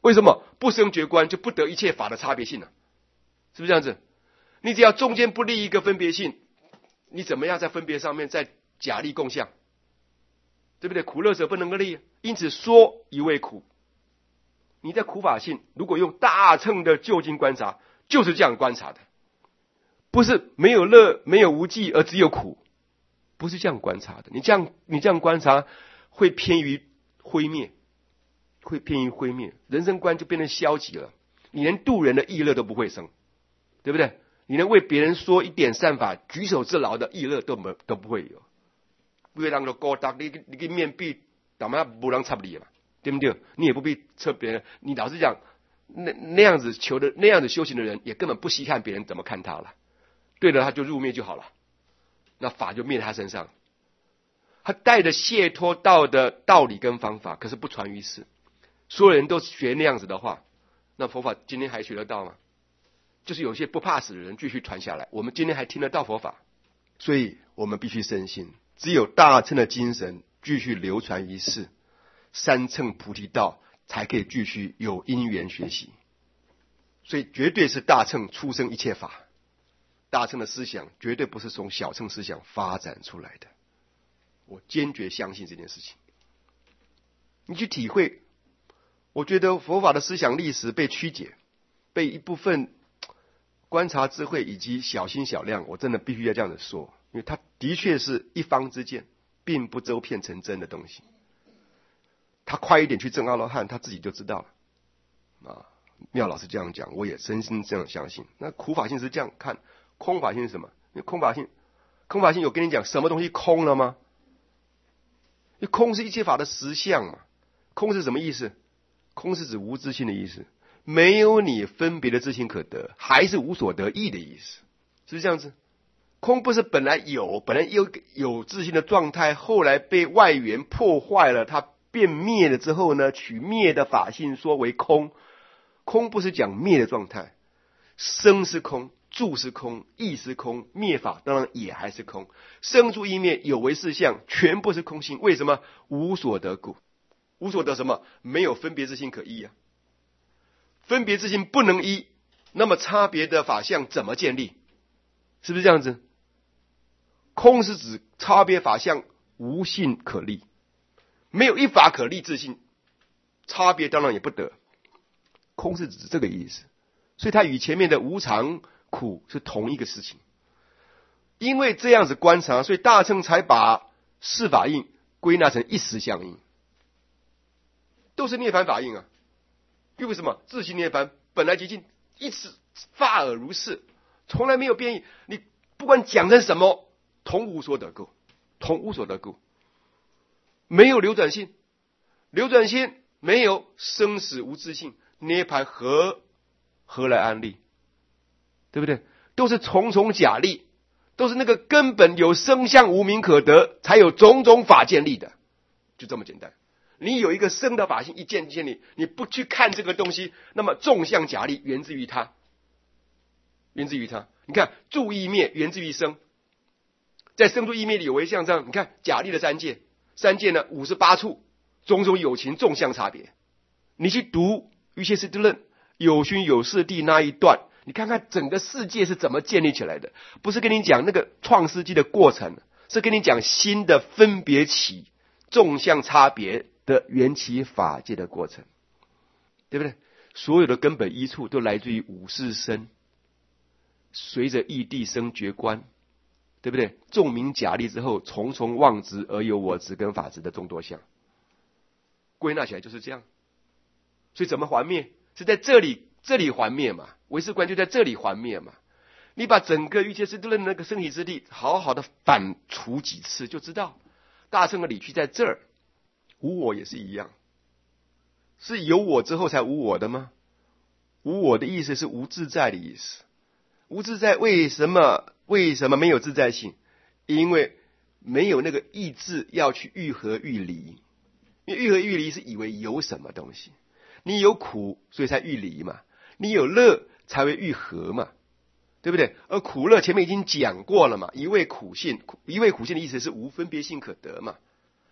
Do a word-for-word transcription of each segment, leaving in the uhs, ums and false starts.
为什么？不生觉观就不得一切法的差别性了、啊，是不是这样子？你只要中间不立一个分别性，你怎么样在分别上面再假立共相？对不对？苦乐者不能够立，因此说一味苦。你在苦法性，如果用大乘的究竟观察，就是这样观察的，不是没有乐没有无记而只有苦，不是这样观察的。你这样你这样观察会偏于灰灭，会偏于灰灭，人生观就变成消极了。你连度人的意乐都不会生，对不对？你能为别人说一点善法，举手之劳的意乐都没都不会有。为人都高大，你你个面壁，干嘛不让插你嘛？对不对？你也不必测别人。你老实讲，那那样子求的那样子修行的人，也根本不稀罕别人怎么看他了。对了，他就入灭就好了，那法就灭在他身上。他带着解脱道的道理跟方法，可是不传于世。所有人都学那样子的话，那佛法今天还学得到吗？就是有些不怕死的人继续传下来，我们今天还听得到佛法，所以我们必须深信，只有大乘的精神继续流传于世，三乘菩提道才可以继续有因缘学习。所以绝对是大乘出生一切法，大乘的思想绝对不是从小乘思想发展出来的，我坚决相信这件事情。你去体会，我觉得佛法的思想历史被曲解，被一部分观察智慧以及小心小量，我真的必须要这样子说，因为它的确是一方之见，并不周遍成真的东西。他快一点去证阿罗汉，他自己就知道了啊。妙老师这样讲，我也真心这样相信。那苦法性是这样看，空法性是什么？因为空法性，空法性有跟你讲什么东西空了吗？因为空是一切法的实相嘛。空是什么意思？空是指无自性的意思，没有你分别的自性可得，还是无所得意的意思，是不是这样子？空不是本来有，本来有有自性的状态，后来被外缘破坏了，它变灭了之后呢，取灭的法性说为空。空不是讲灭的状态，生是空，住是空，意是空，灭法当然也还是空。生住意灭有为事相，全部是空性。为什么？无所得故。无所得什么？没有分别之性可依啊。分别之性不能依，那么差别的法相怎么建立？是不是这样子？空是指差别法相无性可立，没有一法可立自性，差别当然也不得。空是指这个意思，所以它与前面的无常苦是同一个事情。因为这样子观察，所以大乘才把四法印归纳成一实相印，都是涅槃法印啊。因为什么？自性涅槃本来极尽，一直发而如是，从来没有变异。你不管讲成什么，同无所得故，同无所得故，没有流转性，流转性没有，生死无自性，涅槃何何来安立？对不对？都是重重假立，都是那个根本有生相无名可得，才有种种法建立的，就这么简单。你有一个生的法性一建建立，你不去看这个东西，那么众相假立源自于它，源自于它。你看住意灭源自于生，在生住意灭里有为相上，你看假立的三界，三界呢五十八处，种种有情众相差别。你去读瑜伽师地论有熏有事地那一段，你看看整个世界是怎么建立起来的，不是跟你讲那个创世纪的过程，是跟你讲新的分别起众相差别的缘起法界的过程，对不对？所有的根本依处都来自于五识身，随着异地生觉观，对不对？众名假立之后，重重妄执而有我执跟法执的众多相，归纳起来就是这样。所以怎么还灭？是在这里，这里还灭嘛？唯识观就在这里还灭嘛？你把整个瑜伽师地论那个身体之力好好的反刍几次，就知道大乘的理据在这儿。无我也是一样，是有我之后才无我的吗？无我的意思是无自在的意思。无自在为什么？为什么没有自在性？因为没有那个意志要去愈合愈离。因为愈合愈离是以为有什么东西，你有苦所以才愈离嘛，你有乐才会愈合嘛，对不对？而苦乐前面已经讲过了嘛，一味苦性，一味苦性的意思是无分别性可得嘛。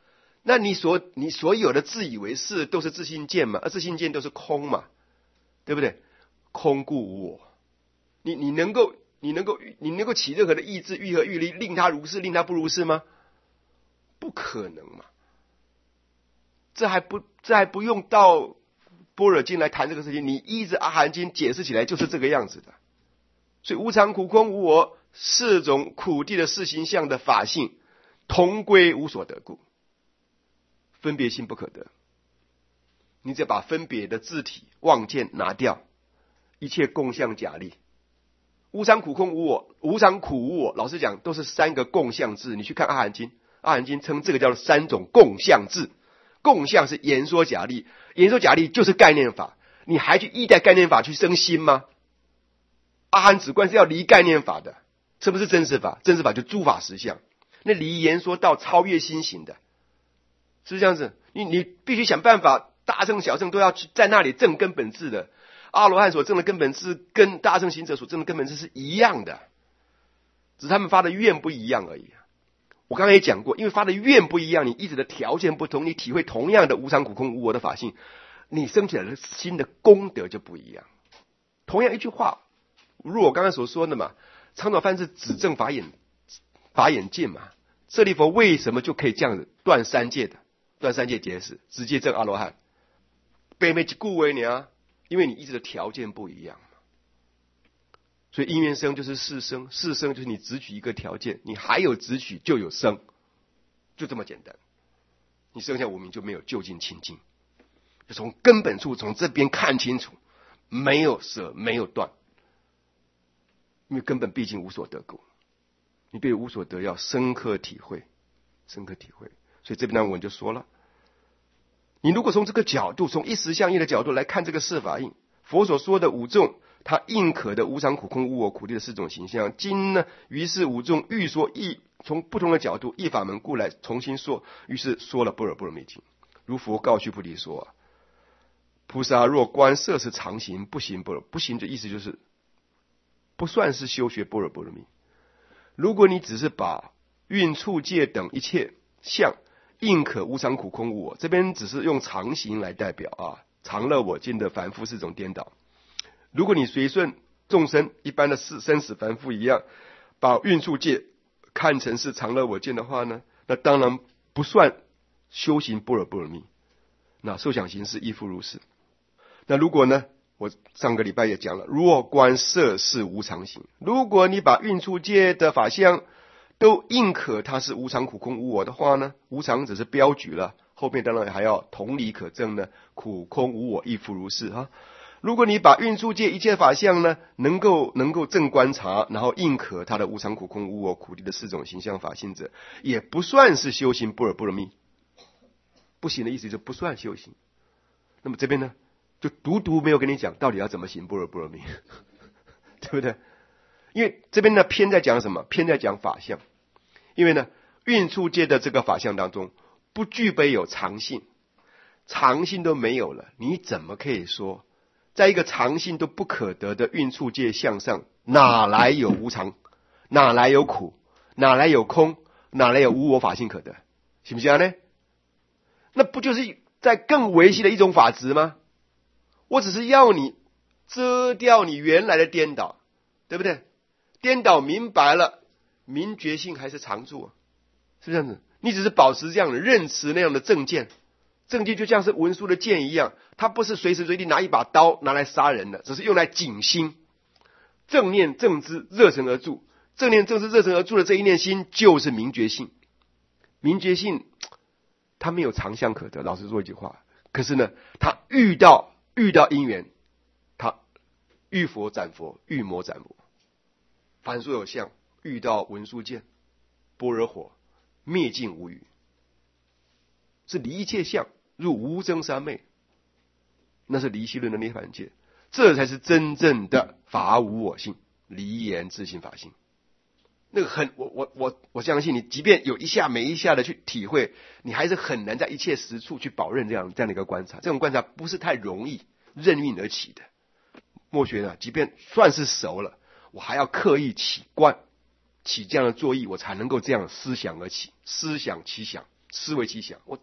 那你所你所有的自以为是都是自性见嘛，而自性见都是空嘛，对不对？空故无我。你你能够你能够你能够起任何的意志，欲和欲力，令他如是，令他不如是吗？不可能嘛。这还不这还不用到般若经来谈这个事情，你依着阿含经解释起来就是这个样子的。所以无常、苦、空、无我四种苦谛的四形象的法性，同归无所得故，分别心不可得。你只要把分别的字体妄见拿掉，一切共相假立。无常、苦、空、无我，无常、苦、无我，老实讲都是三个共相字。你去看阿含经，阿含经称这个叫做三种共相字。共相是言说假立，言说假立就是概念法，你还去依赖概念法去生心吗？阿含止观是要离概念法的。什么是真实法？真实法就诸法实相，那离言说到超越心行的，是不是这样子？你你必须想办法，大乘小乘都要去在那里证根本智的。阿罗汉所证的根本智跟大乘行者所证的根本智是一样的，只是他们发的愿不一样而已。我刚才也讲过，因为发的愿不一样，你一直的条件不同，你体会同样的无常、苦、空、无我的法性，你生起来的心的功德就不一样。同样一句话，如我刚才所说的嘛，长短梵是指证法眼法眼见嘛，舍利佛为什么就可以这样子断三界的？断三界结识，直接证阿罗汉。北美即故为你啊，因为你一直的条件不一样嘛。所以因缘生就是四生，四生就是你只取一个条件，你还有只取就有生，就这么简单。你剩下无明就没有究竟清净，就从根本处从这边看清楚，没有舍没有断，因为根本毕竟无所得故，你对无所得要深刻体会，深刻体会。所以这边呢，我就说了，你如果从这个角度，从一时相应的角度来看这个四法印，佛所说的五众，它应可的无常、苦、空、无我、苦谛的四种形象，今呢，于是五众欲说一从不同的角度，一法门故来重新说，于是说了般若波罗蜜经。如佛告须菩提说啊，菩萨若观色是常行，不行般若，不行的意思就是不算是修学般若波罗蜜。如果你只是把蕴处界等一切相应可无常、苦、空、无我，这边只是用常行来代表啊，常乐我净的凡夫是种颠倒。如果你随顺众生一般的生死凡夫一样，把蕴处界看成是常乐我净的话呢，那当然不算修行般若波罗蜜。那受想行识亦复如是。那如果呢，我上个礼拜也讲了，若观色是无常行，如果你把蕴处界的法相都应可它是无常、苦、空、无我的话呢，无常只是标举了，后面当然还要同理可证呢，苦、空、无我亦复如是啊。如果你把蕴处界一切法相呢，能够能够正观察，然后应可它的无常、苦、空、无我、苦谛的四种形象法性者，也不算是修行般若波罗蜜。不行的意思就不算修行。那么这边呢，就独独没有跟你讲到底要怎么行般若波罗蜜，对不对？因为这边呢偏在讲什么？偏在讲法相。因为呢，蕴处界的这个法相当中不具备有常性，常性都没有了，你怎么可以说在一个常性都不可得的蕴处界相上，哪来有无常，哪来有苦，哪来有空，哪来有无我法性可得？行不行呢？那不就是在更维系的一种法执吗？我只是要你遮掉你原来的颠倒，对不对？颠倒明白了，明觉性还是常住啊，是不是这样子？你只是保持这样的认识那样的正见，正见就像是文殊的剑一样，它不是随时随地拿一把刀拿来杀人的，只是用来警心。正念正知热忱而住，正念正知热忱而住的这一念心就是明觉性。明觉性它没有常相可得，老实说一句话，可是呢，它遇到遇到因缘，它遇佛斩佛，遇魔斩魔。凡所有相，遇到文殊剑、般若火，灭尽无余，是离一切相入无争三昧，那是离息论的涅槃界，这才是真正的法无我性，离言自性法性。那个很，我我我我相信你，即便有一下没一下的去体会，你还是很难在一切实处去保认这样这样的一个观察。这种观察不是太容易任运而起的。墨学呢，即便算是熟了，我还要刻意起观，起这样的作意，我才能够这样思想而起，思想其想，思维其想。我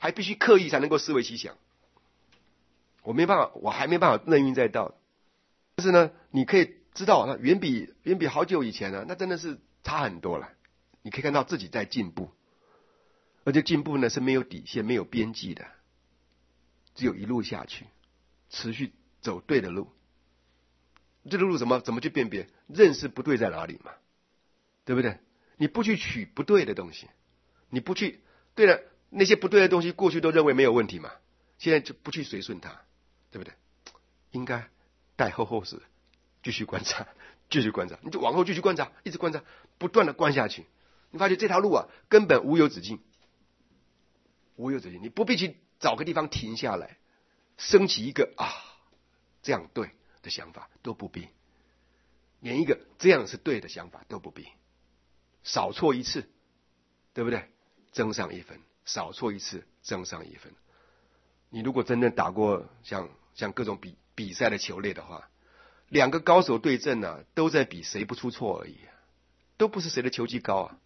还必须刻意才能够思维其想。我没办法，我还没办法任运在道。但是呢，你可以知道，远比远比好久以前呢，那真的是差很多了。你可以看到自己在进步，而且进步呢是没有底线、没有边际的，只有一路下去，持续走对的路。这个路怎么怎么去辨别？认识不对在哪里嘛，对不对？你不去取不对的东西，你不去对了那些不对的东西，过去都认为没有问题嘛，现在就不去随顺它，对不对？应该带后后视，继续观察，继续观察，你就往后继续观察，一直观察，不断的观下去，你发现这条路啊，根本无有止境，无有止境，你不必去找个地方停下来，升起一个啊这样对的想法都不必，连一个这样是对的想法都不必，少错一次，对不对？增上一分，少错一次，增上一分。你如果真正打过像像各种比比赛的球类的话，两个高手对阵啊，都在比谁不出错而已，都不是谁的球技高啊。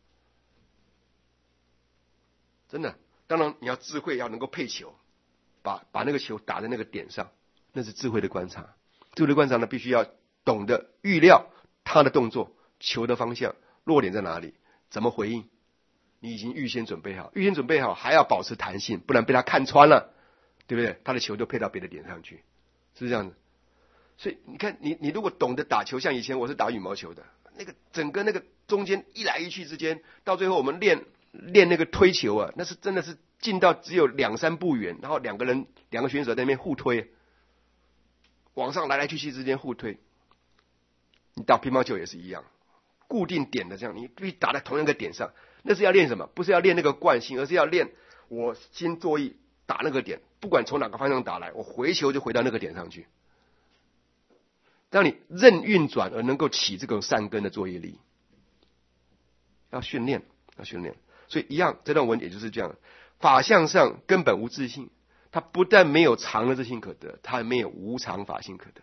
真的，当然你要智慧，要能够配球，把把那个球打在那个点上，那是智慧的观察。智慧的观察呢，必须要懂得预料他的动作、球的方向、落点在哪里，怎么回应。你已经预先准备好，预先准备好还要保持弹性，不然被他看穿了，对不对？他的球都配到别的点上去，是不是这样子？所以你看，你你如果懂得打球，像以前我是打羽毛球的，那个整个那个中间一来一去之间，到最后我们练练那个推球啊，那是真的是近到只有两三步远，然后两个人两个选手在那边互推，往上来来去去之间互推。你打乒乓球也是一样，固定点的这样，你必须打在同样一个点上。那是要练什么？不是要练那个惯性，而是要练我心作意打那个点，不管从哪个方向打来，我回球就回到那个点上去。让你任运转而能够起这种善根的作业力，要训练，要训练。所以一样，这段文也就是这样：法相上根本无自性，它不但没有常的自性可得，它还没有无常法性可得。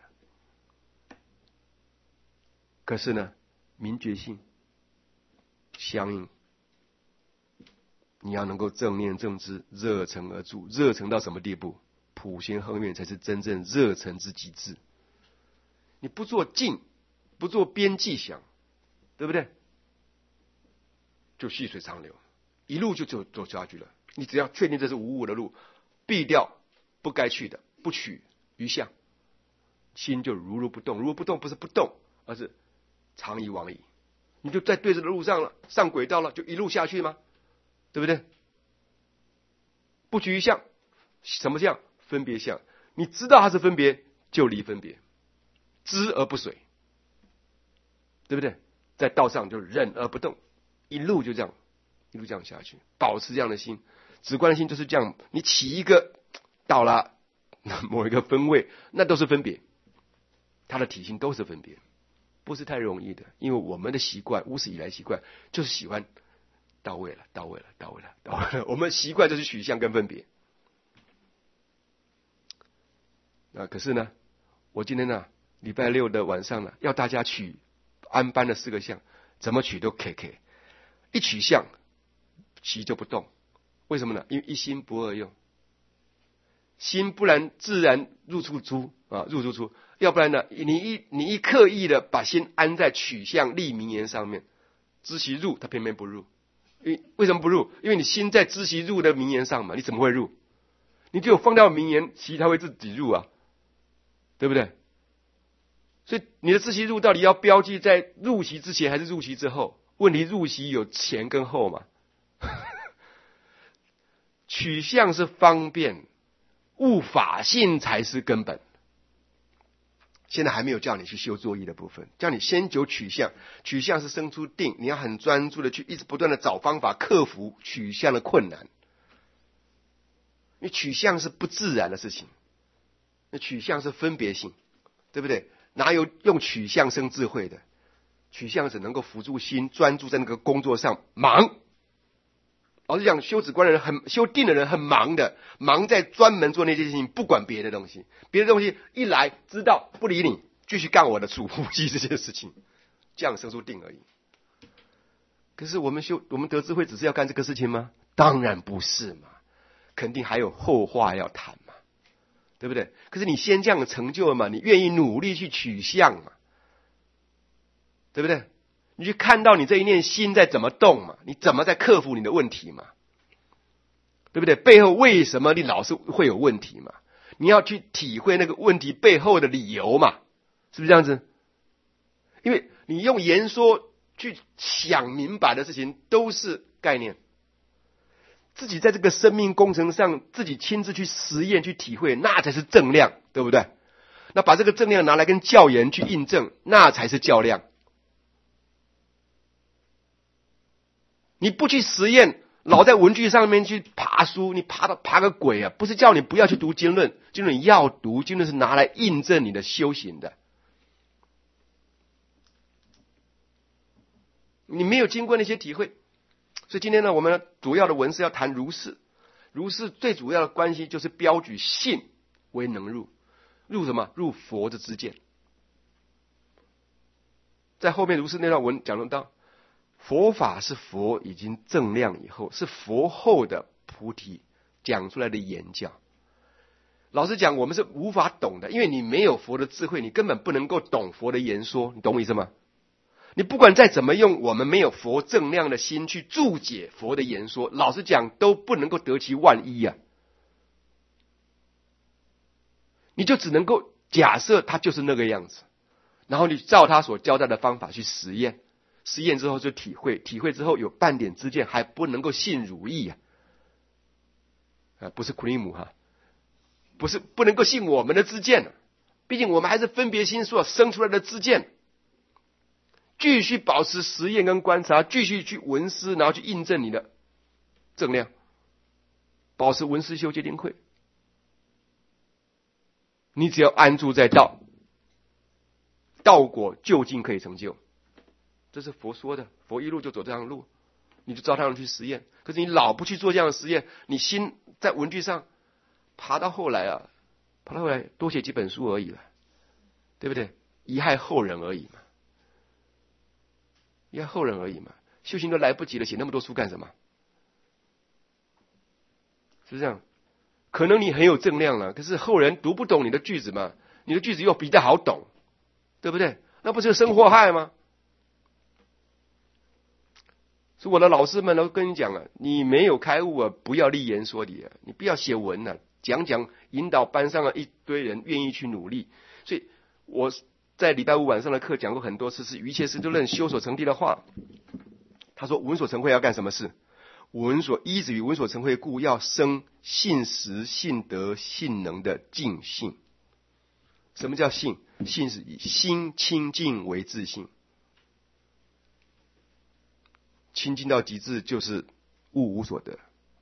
可是呢，明觉性相应，你要能够正念正知，热诚而住。热诚到什么地步？普贤恒远才是真正热诚之极致。你不做静，不做边际想，对不对？就细水长流，一路就走走下去了。你只要确定这是无我的路，避掉不该去的，不取于相，心就如如不动。如如不动不是不动，而是常以往矣。你就在对着的路上了，上轨道了，就一路下去吗？对不对？不取于相，什么相？分别相。你知道它是分别，就离分别。知而不随，对不对？在道上就忍而不动，一路就这样，一路这样下去，保持这样的心，止观的心就是这样。你起一个到了某一个分位，那都是分别，它的体性都是分别，不是太容易的。因为我们的习惯，无始以来习惯就是喜欢到位了，到位了，到位了，到位了。我们习惯就是取向跟分别。啊，可是呢，我今天呢？礼拜六的晚上呢，要大家取安班的四个相，怎么取都 K K， 一取相，其就不动。为什么呢？因为一心不二用，心不然自然入出出啊，入出出。要不然呢，你一你一刻意的把心安在取相立名言上面，知其入，它偏偏不入。因为为什么不入？因为你心在知其入的名言上嘛，你怎么会入？你只有放掉名言，其他会自己入啊，对不对？所以你的知其入到底要标记在入席之前还是入席之后？问题入席有前跟后嘛？取向是方便，悟法性才是根本。现在还没有叫你去修作意的部分，叫你先求取向。取向是生出定，你要很专注的去一直不断的找方法克服取向的困难。因为取向是不自然的事情，那取向是分别性，对不对？哪有用取向生智慧的？取向只能够辅助心专注在那个工作上忙。老实讲，修止观的人很修定的人很忙的，忙在专门做那些事情，不管别的东西。别的东西一来知道不理你，继续干我的主呼吸这件事情，这样生出定而已。可是我们修我们得智慧只是要干这个事情吗？当然不是嘛。 肯定还有后话要谈嘛，对不对？可是你先这样成就了嘛，你愿意努力去取向嘛，对不对？你去看到你这一念心在怎么动嘛，你怎么在克服你的问题嘛，对不对？背后为什么你老是会有问题嘛？你要去体会那个问题背后的理由嘛，是不是这样子？因为你用言说去想明白的事情都是概念，自己在这个生命工程上自己亲自去实验去体会，那才是正量，对不对？那把这个正量拿来跟教言去印证，那才是较量。你不去实验，老在文具上面去爬书，你爬到爬个鬼啊！不是叫你不要去读经论，经论要读，经论是拿来印证你的修行的。你没有经过那些体会，所以今天呢，我们主要的文是要谈如是。如是最主要的关系就是标举信为能入，入什么？入佛的知见。在后面如是那段文讲到，佛法是佛已经正量以后，是佛后的菩提讲出来的言教。老实讲，我们是无法懂的，因为你没有佛的智慧，你根本不能够懂佛的言说，你懂我意思吗？你不管再怎么用我们没有佛正量的心去注解佛的言说，老实讲都不能够得其万一啊。你就只能够假设它就是那个样子，然后你照他所交代的方法去实验，实验之后就体会，体会之后有半点知见，还不能够信如意啊！啊，不是苦力姆哈，不是不能够信我们的知见，毕竟我们还是分别心所生出来的知见。继续保持实验跟观察，继续去闻思，然后去印证你的正量，保持闻思修戒定慧。你只要安住在道，道果究竟可以成就，这是佛说的，佛一路就走这样的路，你就照这样去实验。可是你老不去做这样的实验，你心在文具上爬到后来啊，爬到后来多写几本书而已了，对不对？贻害后人而已嘛。要后人而已嘛，修行都来不及了，写那么多书干什么？是这样，可能你很有正量了，可是后人读不懂你的句子嘛，你的句子又比较好懂，对不对？那不是生祸害吗？所以我的老师们都跟你讲了，你没有开悟啊，不要立言说理啊，你不要写文啊，讲讲引导班上的一堆人愿意去努力。所以我在礼拜五晚上的课讲过很多次，是于切师都论修所成地的话。他说闻所成慧要干什么事？闻所依止于闻所成慧故，要生信实、信德、信能的净性。什么叫信？信是以心清净为自性，清净到极致就是悟无所得。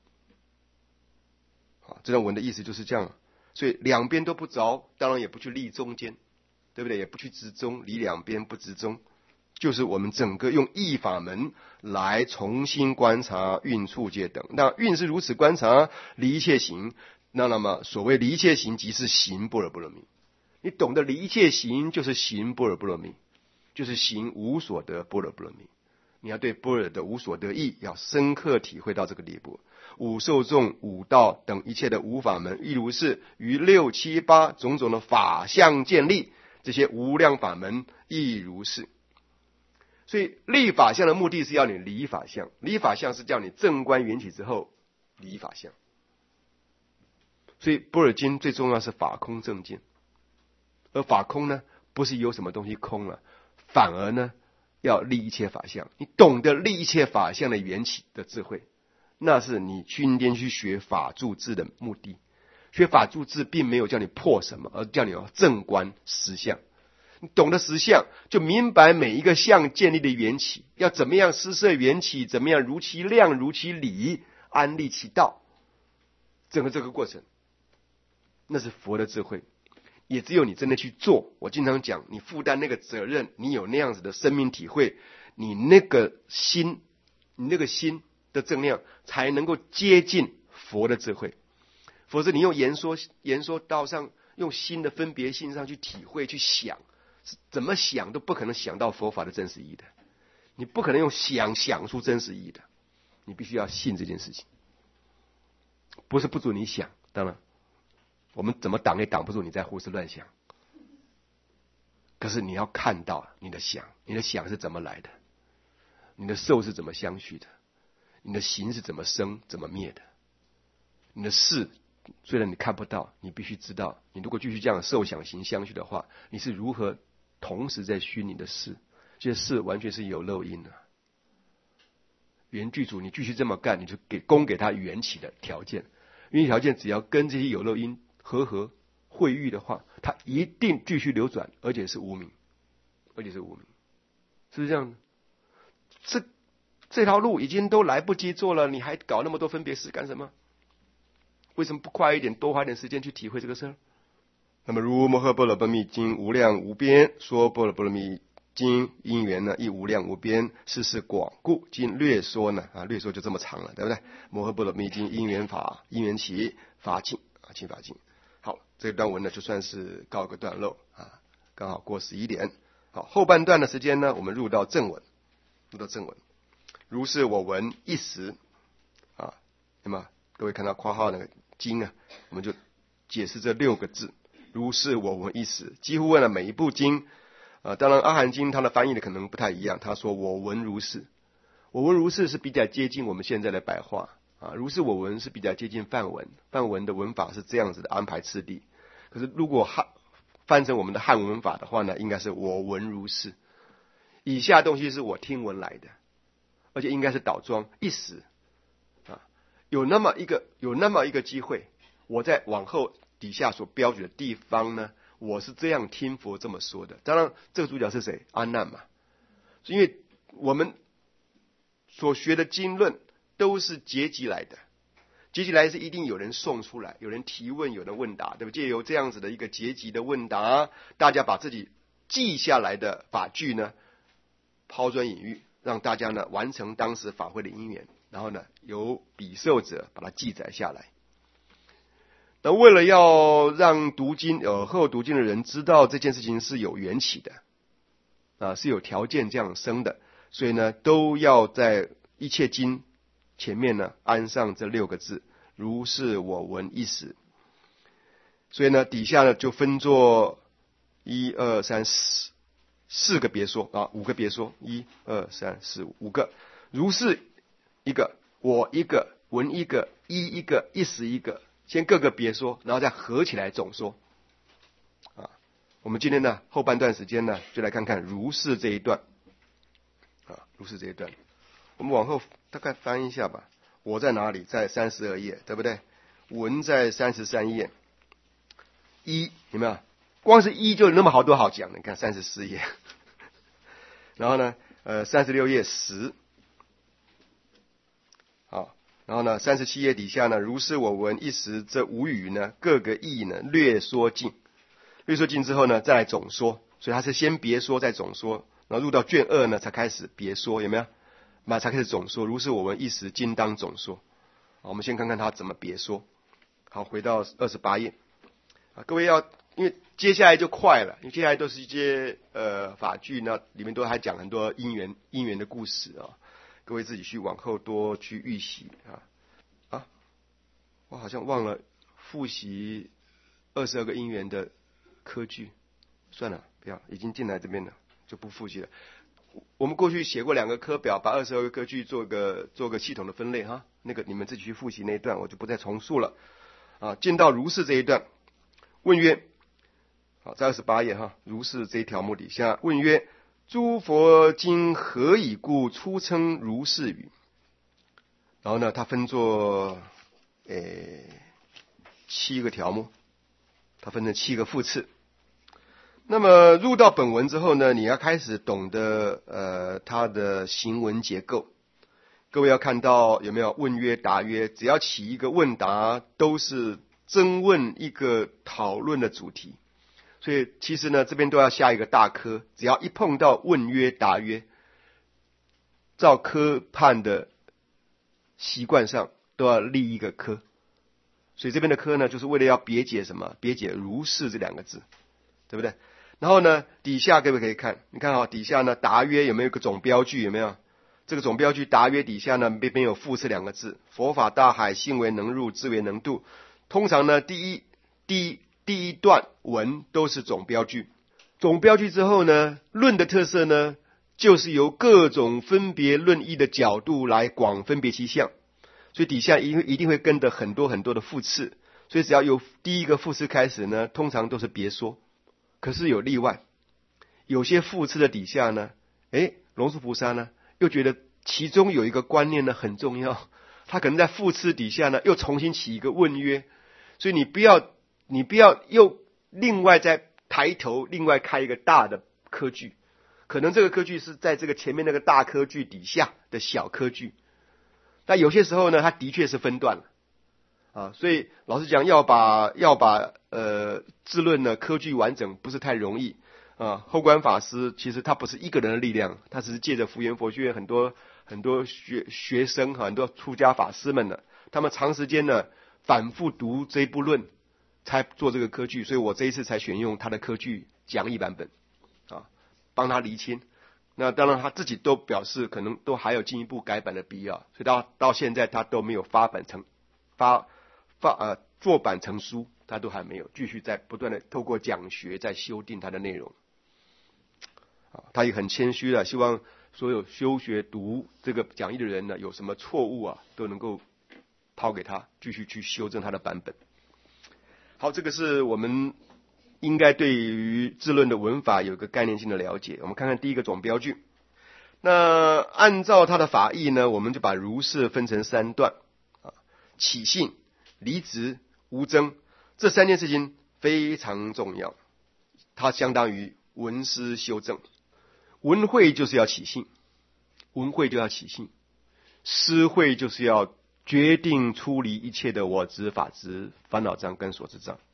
好，这段文的意思就是这样。所以两边都不着，当然也不去立中间，对不对？也不去执中，离两边不执中，就是我们整个用义法门来重新观察运处界等。那运是如此观察离一切行，那那么所谓离一切行，即是行般若波罗蜜。你懂得离一切行，就是行般若波罗蜜，就是行无所得般若波罗蜜。你要对般若的无所得义要深刻体会到这个地步。五受众、五道等一切的无法门，亦如是于六七八种种的法相建立，这些无量法门亦如是。所以立法相的目的是要你离法相，离法相是叫你正观缘起之后离法相。所以般若经最重要是法空正见，而法空呢，不是有什么东西空了，反而呢要立一切法相。你懂得立一切法相的缘起的智慧，那是你今天去学法住智的目的。学法住智并没有叫你破什么，而叫你要正观实相。你懂得实相，就明白每一个相建立的缘起，要怎么样施设缘起，怎么样如其量如其理安立其道，整个这个过程，那是佛的智慧。也只有你真的去做，我经常讲，你负担那个责任，你有那样子的生命体会，你那个心，你那个心的正量才能够接近佛的智慧。否则你用言说言说道上，用心的分别性上去体会去想，怎么想都不可能想到佛法的真实意义的。你不可能用想想出真实意义的，你必须要信这件事情。 不是不准你想，当然我们怎么挡也挡不住你在胡思乱想。可是你要看到你的想，你的想是怎么来的，你的受是怎么相续的，你的行是怎么生怎么灭的，你的事虽然你看不到，你必须知道，你如果继续这样受想行相续的话，你是如何同时在虚你的事，这些事完全是有漏因的。原剧组你继续这么干，你就给供给他缘起的条件，缘起条件只要跟这些有漏因和合会遇的话，它一定继续流转，而且是无明，而且是无明，是不是这样的？这这条路已经都来不及做了，你还搞那么多分别事干什么？为什么不快一点，多花点时间去体会这个事儿？那么如摩诃般若波罗蜜经无量无边说般若波罗蜜经因缘呢亦无量无边，事事广故，经略说呢啊略说就这么长了，对不对？摩诃般若蜜经因缘法因缘起法尽啊尽法尽。好，这段文呢就算是告个段落啊，刚好过十一点。好，后半段的时间呢，我们入到正文，入到正文。如是我闻一时啊，那么各位看到括号那个经啊，我们就解释这六个字。如是我闻一时，几乎问了每一部经啊，当然阿含经它的翻译的可能不太一样，他说我闻如是，我闻如是是比较接近我们现在的白话。啊，如是我闻是比较接近梵文，梵文的文法是这样子的安排次第。可是如果汉翻成我们的汉文法的话呢，应该是我闻如是。以下东西是我听闻来的，而且应该是倒装一时啊，有那么一个有那么一个机会，我在往后底下所标举的地方呢，我是这样听佛这么说的。当然，这个主角是谁？阿难嘛。因为我们所学的经论都是结集来的，结集来是一定有人送出来，有人提问，有人问答，对不对？借由这样子的一个结集的问答，大家把自己记下来的法句呢，抛砖引玉，让大家呢完成当时法会的因缘，然后呢由比受者把它记载下来。那为了要让读经呃后读经的人知道这件事情是有缘起的啊，是有条件这样生的，所以呢都要在一切经前面呢安上这六个字，如是我闻一时。所以呢底下呢就分作一二三四四个别说啊，五个别说，一二三四五个，如是一个，我一个，闻一个，一一个，一时一个，先各个别说，然后再合起来总说啊。我们今天呢后半段时间呢就来看看如是这一段啊，如是这一段。我们往后大概翻一下吧。我在哪里？在三十二页，对不对？文在三十三页。一有没有？光是一就有那么好多好讲的。你看三十四页，然后呢，呃，三十六页十，好，然后呢，三十七页底下呢，如是我闻一时，这五语呢，各个义呢，略说尽。略说尽之后呢，再来总说。所以他是先别说，再总说，然后入到卷二呢，才开始别说，有没有？那才开始总说，如是我闻一时，今当总说。好，我们先看看他怎么别说。好，回到二十八页啊，各位要，因为接下来就快了，因为接下来都是一些呃法句呢，里面都还讲很多因缘因缘的故事啊，各位自己去往后多去预习啊啊，我好像忘了复习二十二个因缘的科句，算了，不要，已经进来这边了，就不复习了。我们过去写过两个科表，把二十二个科句做个做个系统的分类哈，那个你们自己去复习那一段，我就不再重述了啊。进到如是这一段，问曰，好，在二十八页哈，如是这一条目底下问曰：诸佛今何以故初称如是语？然后呢，它分作诶七个条目，它分成七个复次。那么入到本文之后呢，你要开始懂得呃它的行文结构。各位要看到有没有问曰答曰，只要起一个问答，都是争问一个讨论的主题。所以其实呢，这边都要下一个大科，只要一碰到问曰答曰，照科判的习惯上都要立一个科。所以这边的科呢，就是为了要别解什么？别解如是这两个字，对不对？然后呢，底下各位可以看，你看啊、哦，底下呢答曰有没有一个总标句？有没有？ 这个总标句达约底下呢，没没有复次两个字，佛法大海，性为能入，智为能度。通常呢，第一第一第一段文都是总标句，总标句之后呢，论的特色呢，就是由各种分别论义的角度来广分别其相，所以底下一一定会跟着很多很多的复次，所以只要由第一个复次开始呢，通常都是别说。可是有例外，有些复次的底下呢，诶，龙树菩萨呢又觉得其中有一个观念呢很重要，他可能在复次底下呢又重新起一个问约，所以你不要你不要又另外再抬头另外开一个大的科句，可能这个科句是在这个前面那个大科句底下的小科句，但有些时候呢它的确是分段了啊，所以老实讲要把要把呃智论呢科句完整不是太容易啊。后观法师其实他不是一个人的力量，他只是借着福源佛学院很多很多学学生很多出家法师们呢，他们长时间呢反复读这一部论才做这个科句，所以我这一次才选用他的科句讲义版本啊，帮他厘清。那当然他自己都表示可能都还有进一步改版的必要，所以到到现在他都没有发版成发发呃做版成书，他都还没有，继续在不断的透过讲学在修订他的内容啊。他也很谦虚的，希望所有修学读这个讲义的人呢，有什么错误啊，都能够抛给他，继续去修正他的版本。好，这个是我们应该对于智论的文法有一个概念性的了解。我们看看第一个总标句。那按照它的法义呢，我们就把如是分成三段啊，起信、离执、无争，这三件事情非常重要，它相当于闻思修正。闻会就是要起信，闻会就要起信，思会就是要决定出离一切的我执、法执、烦恼障跟所知障。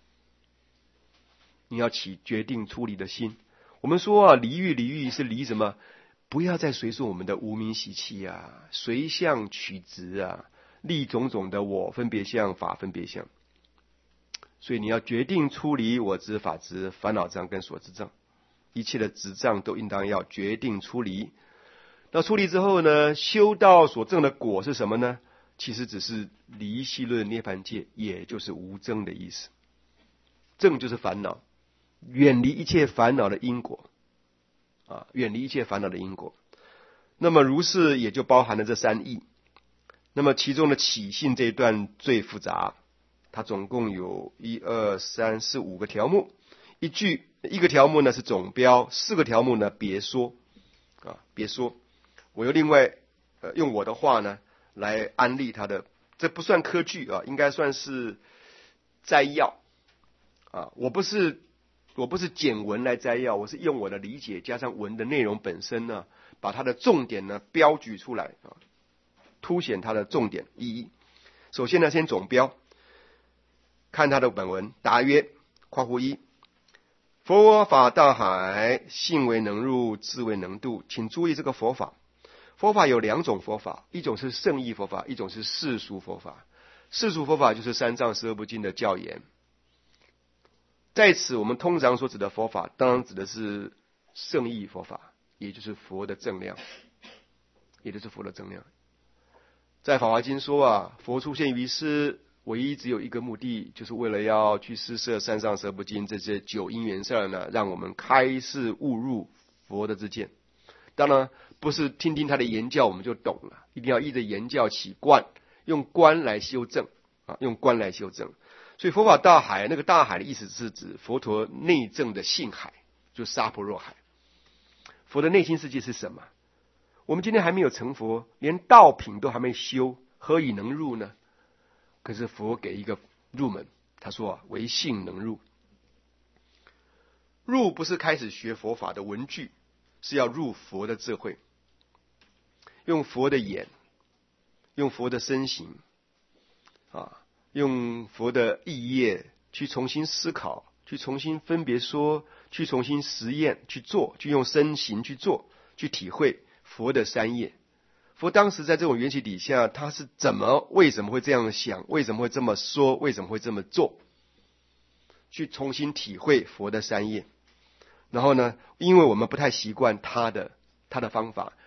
你要起决定出离的心。我们说啊，离欲离欲是离什么？不要再随顺我们的无明习气啊，随相取执啊，立种种的我分别相、法分别相。所以你要决定出离我执、法执、烦恼障跟所知障，一切的执障都应当要决定出离。那出离之后呢，修道所证的果是什么呢？其实只是离系论涅槃界，也就是无争的意思。争就是烦恼，远离一切烦恼的因果啊，远离一切烦恼的因果。那么如是也就包含了这三义。那么其中的起信这一段最复杂，它总共有一二三四五个条目，一句一个条目呢是总标，四个条目呢别说啊，别说。我又另外呃用我的话呢来安利它的，这不算科句啊，应该算是摘要啊。我不是我不是简文来摘要，我是用我的理解加上文的内容本身呢，把它的重点呢标举出来啊，凸显它的重点意义。首先呢，先总标，看它的本文，答曰：括弧一，佛法大海，性为能入，智为能度。请注意这个佛法，佛法有两种佛法，一种是圣义佛法，一种是世俗佛法。世俗佛法就是三藏十二部经的教言。在此我们通常所指的佛法，当然指的是圣义佛法，也就是佛的正量，也就是佛的正量。在法华经说啊，佛出现于世，唯一只有一个目的，就是为了要去施设三藏十二部经这些九因缘事儿呢，让我们开示悟入佛的之见。当然不是听听他的言教我们就懂了，一定要依着言教起观，用观来修正啊，用观来修正。所以佛法大海，那个大海的意思是指佛陀内证的性海，就是沙婆若海。佛的内心世界是什么？我们今天还没有成佛，连道品都还没修，何以能入呢？可是佛给一个入门，他说啊，唯性能入。入不是开始学佛法的文句，是要入佛的智慧，用佛的眼，用佛的身形啊，用佛的意业去重新思考，去重新分别说，去重新实验去做，去用身形去做，去体会佛的三业。佛当时在这种缘起底下，他是怎么为什么会这样想，为什么会这么说，为什么会这么做，去重新体会佛的三业。然后呢，因为我们不太习惯他的他的方法，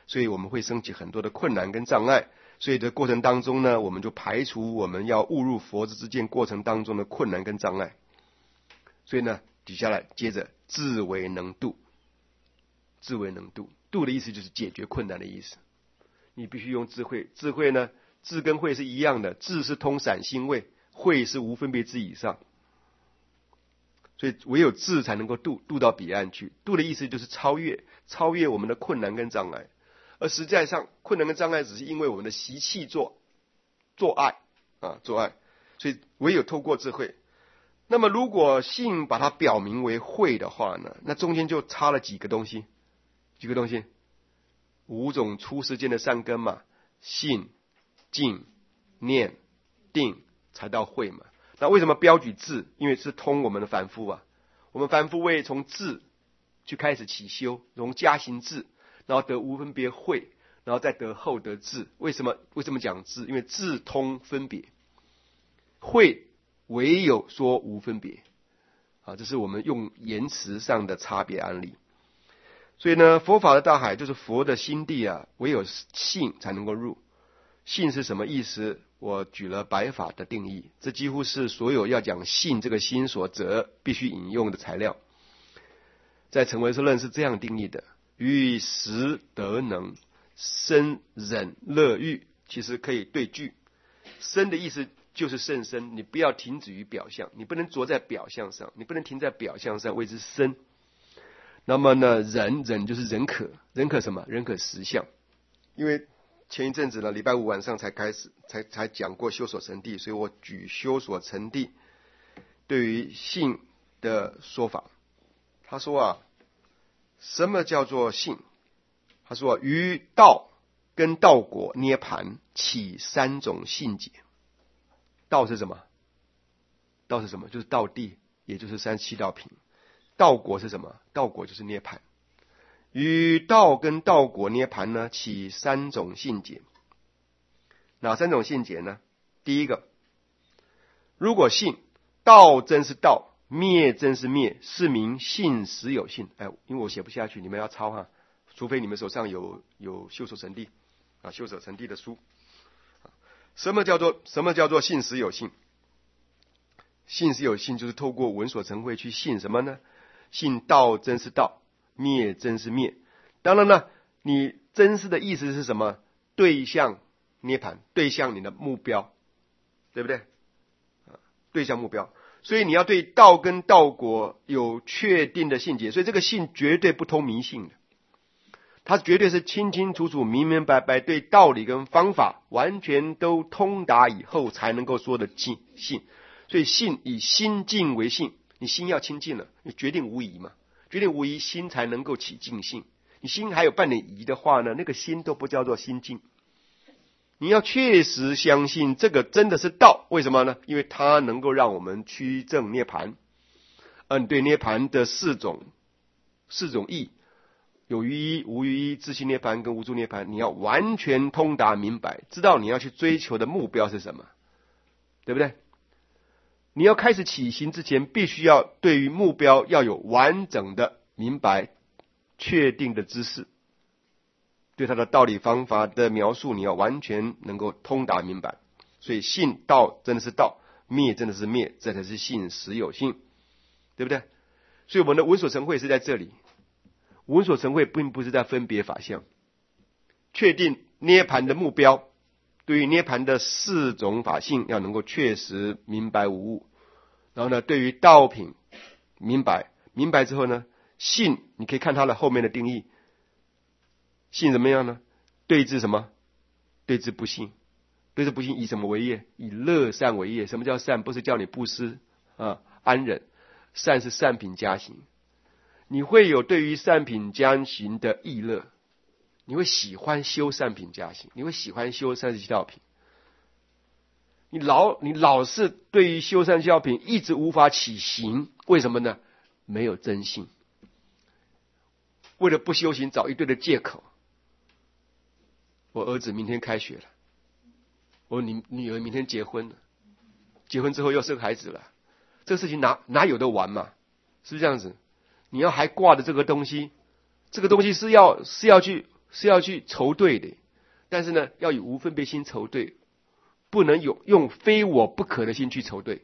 所以我们会升起很多的困难跟障碍。所以这过程当中呢，我们就排除我们要误入佛之见过程当中的困难跟障碍。所以呢，底下来接着智为能度，智为能度，度的意思就是解决困难的意思。你必须用智慧，智慧呢，智跟慧是一样的，智是通散心位，慧是无分别之以上。所以唯有智才能够度，度到彼岸去。度的意思就是超越，超越我们的困难跟障碍。而实在上，困难跟障碍只是因为我们的习气做做爱啊，做爱。所以唯有透过智慧。那么如果性把它表明为慧的话呢，那中间就差了几个东西，几个东西，五种出世间的善根嘛，信、静、念、定，才到慧嘛。那为什么标举智？因为是通我们的凡夫啊，我们凡夫为从智去开始起修，从加行智，然后得无分别慧，然后再得后得智。为什么？为什么讲智？因为智通分别，慧唯有说无分别啊，这是我们用言辞上的差别案例。所以呢，佛法的大海就是佛的心地啊，唯有信才能够入。信是什么意思？我举了白法的定义，这几乎是所有要讲信这个心所则必须引用的材料。在成唯识论是这样定义的：于实德能生忍乐欲，其实可以对句。生的意思就是甚深，你不要停止于表象，你不能着在表象上，你不能停在表象上谓之生。那么呢，忍忍就是忍可，忍可什么？忍可实相。因为前一阵子呢，礼拜五晚上才开始，才才讲过修所成谛，所以我举修所成谛对于性的说法。他说啊，什么叫做性？他说啊，于道跟道果涅盘起三种性解。道是什么？道是什么？就是道地，也就是三七道品。道果是什么？道果就是涅盘。与道跟道果涅盘呢，起三种性解。哪三种性解呢？第一个，如果性道真是道，灭真是灭，是名性实有性。哎，因为我写不下去，你们要抄哈，除非你们手上有有修所成谛啊，修所成谛的书。什么叫做什么叫做性实有性？性实有性就是透过闻所成慧去信什么呢？信道真是道，灭真是灭。当然了，你真实的意思是什么？对象涅盘，对象你的目标，对不对？对象目标，所以你要对道跟道果有确定的信解，所以这个信绝对不通迷信的，它绝对是清清楚楚、明明白白，对道理跟方法完全都通达以后才能够说的信。所以信以心净为信，你心要清净了，你决定无疑嘛，决定无疑，心才能够起净性。你心还有半点疑的话呢，那个心都不叫做心净。你要确实相信这个真的是道，为什么呢？因为它能够让我们趋正涅盘。嗯，对涅盘的四种四种义，有余一、无余一、自性涅盘跟无住涅盘，你要完全通达明白，知道你要去追求的目标是什么，对不对？你要开始起行之前，必须要对于目标要有完整的明白、确定的知识。对他的道理方法的描述，你要完全能够通达明白。所以信道真的是道，灭真的是灭，这才是信实有性，对不对？所以我们的闻所成慧是在这里。闻所成慧并不是在分别法相，确定涅盘的目标，对于涅盘的四种法性要能够确实明白无误。然后呢，对于道品明白，明白之后呢，信你可以看它的后面的定义。信怎么样呢？对治什么？对治不信。对治不信以什么为业？以乐善为业。什么叫善？不是叫你布施啊安忍，善是善品加行。你会有对于善品加行的意乐，你会喜欢修善品加行，你会喜欢修三十七道品。你老你老是对于修三十七道品一直无法起行，为什么呢？没有真信，为了不修行找一堆的借口。我儿子明天开学了，我女女儿明天结婚了，结婚之后又生孩子了，这个事情哪哪有得玩嘛？是不是这样子？你要还挂的这个东西，这个东西是要是要去是要去仇对的，但是呢，要以无分别心仇对，不能有用非我不可的心去仇对，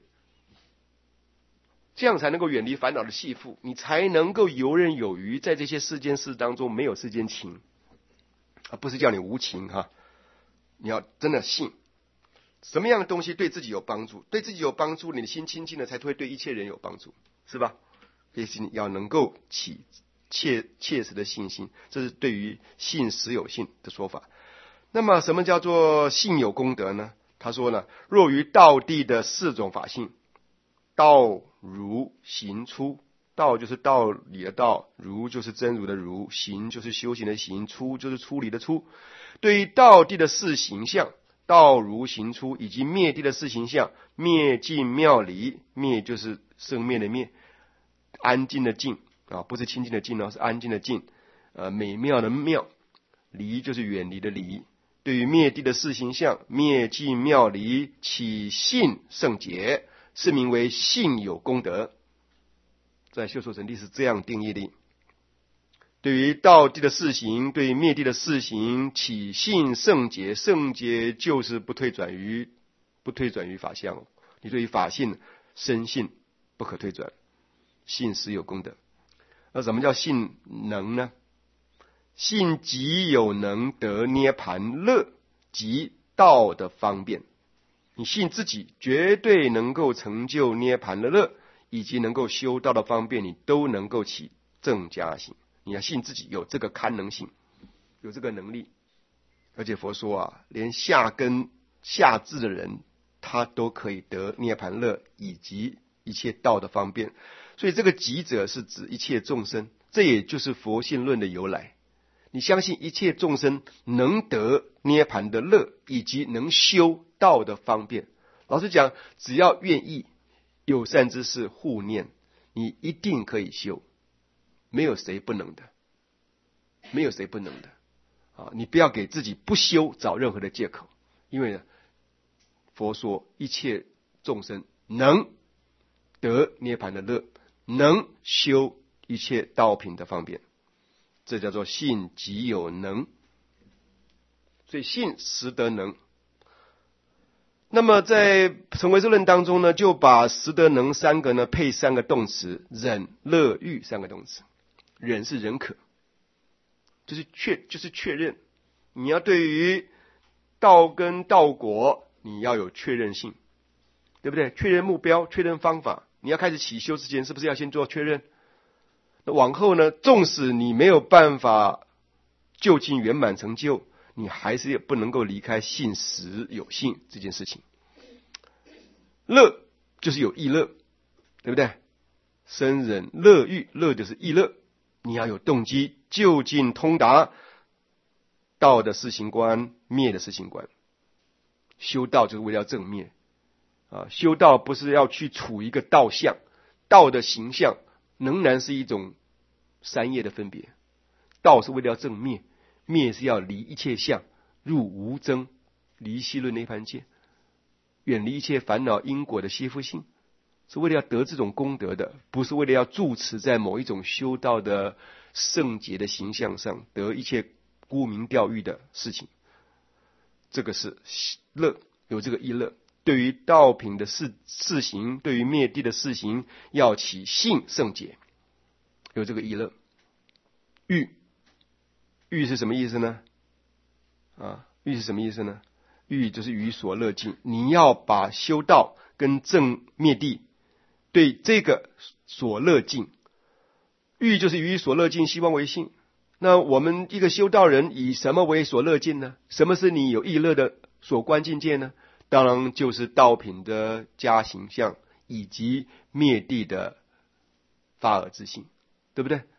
这样才能够远离烦恼的系缚，你才能够游刃有余，在这些世间事当中没有世间情，而不是叫你无情哈。你要真的信，什么样的东西对自己有帮助，对自己有帮助，你的心清净了，才会对一切人有帮助，是吧？所以你要能够起切切实的信心，这是对于信实有信的说法。那么什么叫做信有功德呢？他说呢，若于道地的四种法性，道如行出，道就是道理的道，如就是真如的如，行就是修行的行，出就是出离的出。对于道地的四形象，道如行出，以及灭地的四形象，灭尽妙离，灭就是生灭的灭，安静的静啊，不是清净的静哦，是安静的静，呃，美妙的妙，离就是远离的离。对于灭地的四形象，灭尽妙离，起信圣洁，是名为信有功德。在修守成谛是这样定义的。对于道地的四行，对于灭地的四行，起信圣洁，圣洁就是不退转于不退转于法相。你对于法性深信不可退转，信实有功德。那什么叫信能呢？信即有能得涅盘乐及道的方便。你信自己绝对能够成就涅盘的乐，以及能够修道的方便，你都能够起正加行。你要信自己有这个堪能性，有这个能力。而且佛说啊，连下根下智的人，他都可以得涅盘乐以及一切道的方便。所以这个极者是指一切众生，这也就是佛性论的由来。你相信一切众生能得涅盘的乐，以及能修道的方便。老实讲，只要愿意有善知识护念，你一定可以修，没有谁不能的，没有谁不能的啊！你不要给自己不修找任何的借口，因为呢，佛说一切众生能得涅盘的乐，能修一切道品的方便，这叫做信即有能。所以信实得能。那么在成唯识论当中呢，就把实得能三个呢配三个动词，忍乐欲三个动词。忍是忍可，就是确就是确认，你要对于道跟道果你要有确认性，对不对？确认目标，确认方法。你要开始起修之前，是不是要先做确认？那往后呢，纵使你没有办法就近圆满成就，你还是不能够离开信实有信这件事情。乐就是有意乐，对不对？生忍乐欲，乐就是意乐，你要有动机，就近通达道的四行观，灭的四行观。修道就是为了正灭啊！修道不是要去处一个道相，道的形象仍然是一种三业的分别。道是为了要正灭，灭是要离一切相，入无争，离细论涅盘界，远离一切烦恼因果的吸附性，是为了要得这种功德的，不是为了要住持在某一种修道的圣洁的形象上，得一切沽名钓誉的事情。这个是乐，有这个意乐。对于道品的事事行，对于灭地的事行，要起信圣洁，有这个意乐。欲，欲是什么意思呢？啊，欲是什么意思呢？欲就是于所乐境，你要把修道跟正灭地对这个所乐境，欲就是于所乐境，希望为性。那我们一个修道人以什么为所乐境呢？什么是你有意乐的所观境界呢？当然就是道品的加行相以及灭地的发耳之性，对不对？